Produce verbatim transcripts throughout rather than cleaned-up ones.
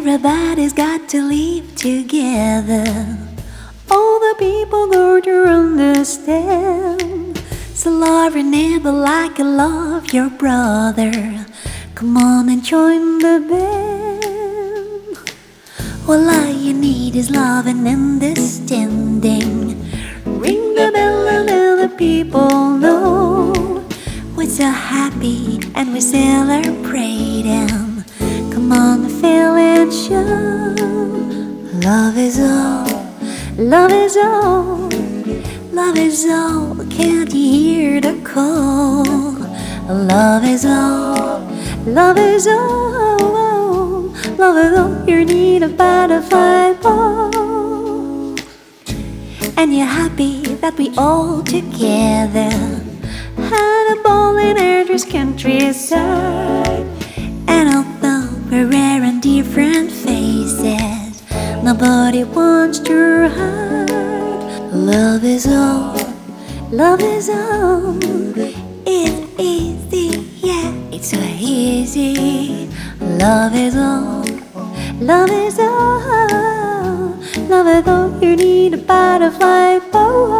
Everybody's got to live together. All the people go to understand. So love your neighbor like you love your brother. Come on and join the band. Well, all you need is love and understanding. Ring the bell and let the people know we're so happy and we're celebrating. Come on, feel and show. Love is all, love is all, love is all. Can't you hear the call? Love is all, love is all, love is all. You need a butterfly ball, and you're happy that we all together had a ball in Erdős countryside. And although we're wearing different faces, nobody wants to hide. Love is all, love is all. It's easy, yeah, it's so easy. Love is all, love is all, love is all. You need a butterfly bow.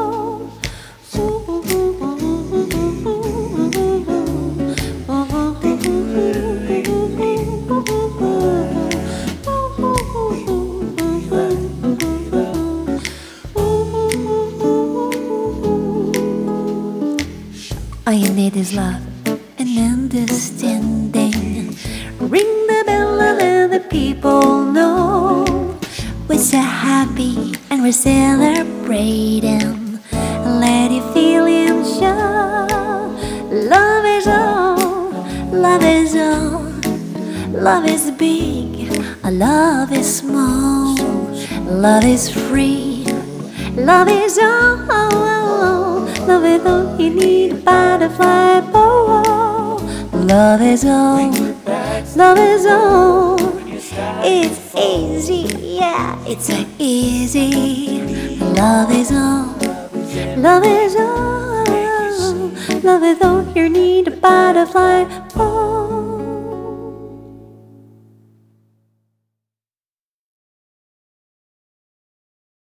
All you need is love and understanding. Ring the bell and let the people know we're so happy and we're celebrating. Let your feelings show. Love is all, love is all. Love is big, love is small. Love is free, love is all. Love is all. You need a butterfly bow. Love is all, love is all. It's easy, yeah, it's so easy. Love is all, love is all, love is all. You need a butterfly bow.